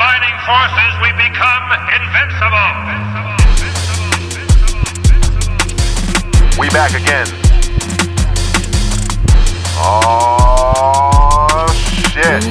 combining forces, we become invincible. We back again. Oh, shit.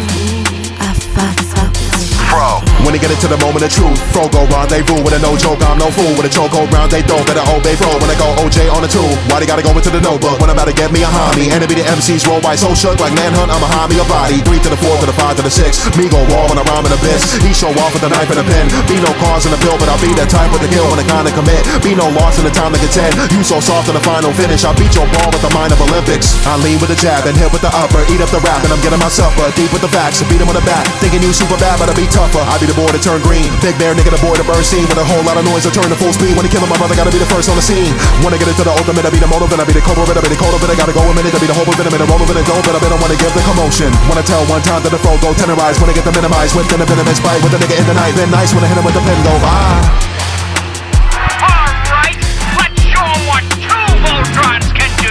Fro. When they get into the moment of truth, Fro go rendezvous with a no joke, I'm no fool. With a chokehold round, they don't better obey Fro. When I go OJ on the tool, why they gotta go into the notebook? When I'm about to get me a homie, and it be the MCs roll by so shook like manhunt, I'm a homie, a body. 3 to the 4 to the 5 to the 6. Me go raw when I rhyme in abyss. He show off with the knife and a pen. Be no cause in the bill, but I'll be that type with the kill when I kinda commit. Be no loss in the time to contend. You so soft in the final finish, I beat your ball with the mind of Olympics. I lean with the jab and hit with the upper. Eat up the rap and I'm getting my supper. Deep with the facts, beat him on the back. Thinking you super bad, but I be tougher. I be the boy to turn green. Big bear nigga, the boy to burn scene. With a whole lot of noise, I turn to full speed. When he killing my brother, gotta be the first on the scene. When I get into the ultimate, I be the motive, and I be the cobra, I be the cold of it. I gotta go a minute, I be the hope of it, I be the roll of it, and don't, but I don't wanna give the commotion. When I tell one time that the Fro go tenderize, when I get the minimize, with the venomous bite, with the nigga in the night, then nice when I hit him with the pen, go bye. Alright, let's show 'em what 2 Voltrons can do.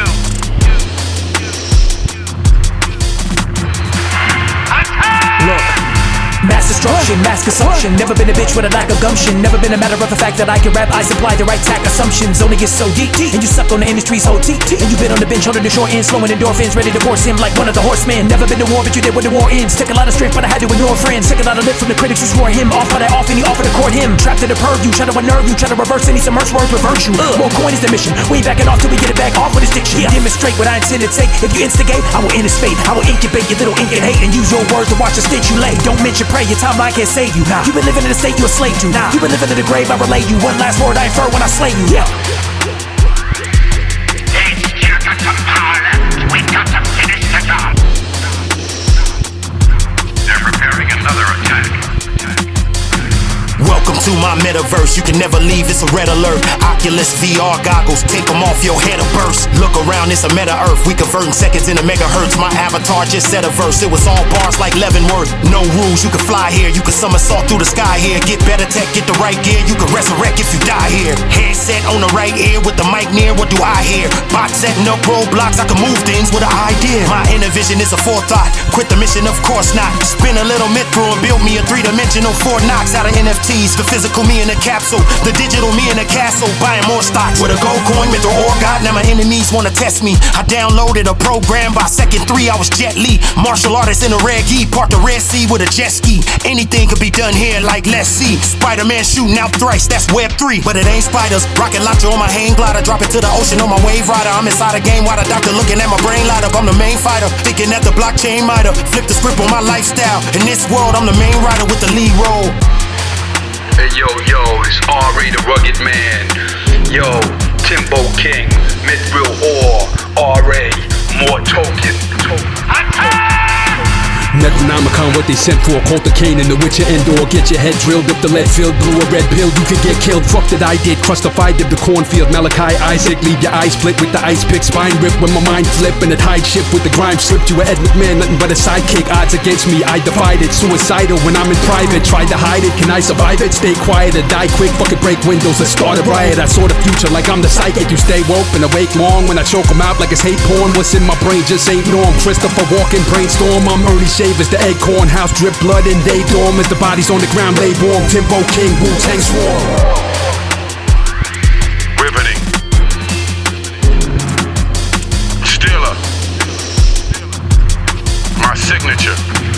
Look, mass destruction, mass consumption. Never been a bitch with a lack of gumption. Never been a matter of the fact that I can rap. I supply the right tack. Assumptions only get so deep, and you suck on the industry's whole teeth. And you been on the bench holding the short end, slowing endorphins, ready to force him like one of the horsemen. Never been to war, but you did when the war ends. Took a lot of strength, but I had to ignore friends. Took a lot of lip from the critics who swore him off by that off, and he offered to court him. Trapped in the purview, try to unnerve you, try to reverse any submerged words, reverse you. More coin is the mission. We ain't backing off till we get it back off with his dick shit. Demonstrate what I intend to take. If you instigate, I will end his fate. I will incubate your little ink and hate, and use your words to watch the stench you lay. Don't mention pray, your timeline can't save you. Nah. You been living in a state you a slave to. Nah. You been living in the grave, I relay you. One last word I infer when I slay you. Yeah. These still got some power left. We got to finish the job. They're preparing another attack. Welcome to my metaverse, you can never leave, it's a red alert. Oculus VR goggles, take them off, your head will burst. Look around, it's a meta-earth, we converting seconds into megahertz. My avatar just said a verse, it was all bars like Leavenworth. No rules, you can fly here, you can somersault through the sky here. Get better tech, get the right gear, you can resurrect if you die here. Headset on the right ear with the mic near, what do I hear? Box setting up roadblocks, I can move things with an idea. My inner vision is a forethought, quit the mission, of course not. Spin a little myth through and build me a 3-dimensional Fort Knox out of NFTs. The physical me in a capsule, the digital me in a castle. Buying more stocks with a gold coin, myth or God. Now my enemies wanna test me. I downloaded a program, by second 3 I was Jet Li. Martial artist in a red gi, part the Red Sea with a jet ski. Anything could be done here, like let's see. Spider-Man shooting out thrice, that's Web 3. But it ain't spiders, rocket launcher on my hang glider. Drop it to the ocean on my wave rider. I'm inside a game while the doctor looking at my brain light up. I'm the main fighter, thinking that the blockchain might have flipped the script on my lifestyle. In this world, I'm the main writer with the lead role. Hey yo, it's R.A. the Rugged Man. Yo, Timbo King, Mithril Ore, R.A. More token. Necronomicon, what they sent for. Cult the Cane and the Witcher Endor. Get your head drilled if the lead filled. Blew a red pill, you could get killed. Fuck that I did, crustified dip the cornfield. Malachi Isaac, leave your eyes split with the ice pick. Spine rip when my mind flip and the tide shift with the grime slipped. You were Ed McMahon, nothing but a sidekick. Odds against me, I defied it. Suicidal when I'm in private. Tried to hide it, can I survive it? Stay quiet or die quick, fucking break windows. Let's start a riot. I saw the future like I'm the psychic. You stay woke and awake long when I choke them out like it's hate porn. What's in my brain just ain't norm. Christopher Walken, brainstorm. I'm Ernie Shavers, the Acorn House, drip blood and they dorm as the bodies on the ground lay warm. Timbo King, Wu-Tang Swarm. Riveting. Steeler. My signature.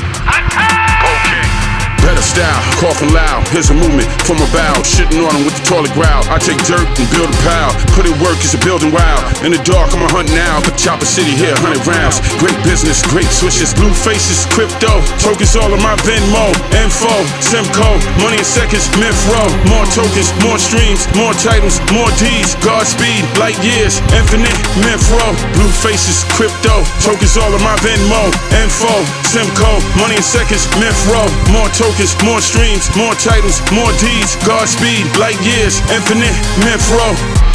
Better style, coughing loud, here's a movement from a bow. Shitting on him with the toilet growl. I take dirt and build a pile. Put it work, it's a building wild. In the dark, I'm a hunt now. But Chopper City here, 100 rounds. Great business, great swishes. Blue faces, crypto. Tokens all in my Venmo. Info, Simco. Money in seconds, Mythro. More tokens, more streams, more titles, more D's. Godspeed, light years, infinite, Mythro. Blue faces, crypto. Tokens all in my Venmo. Info, Simco. Money in seconds, Mythro. More tokens, more streams, more titles, more D's. Godspeed, light years, infinite, Mythro.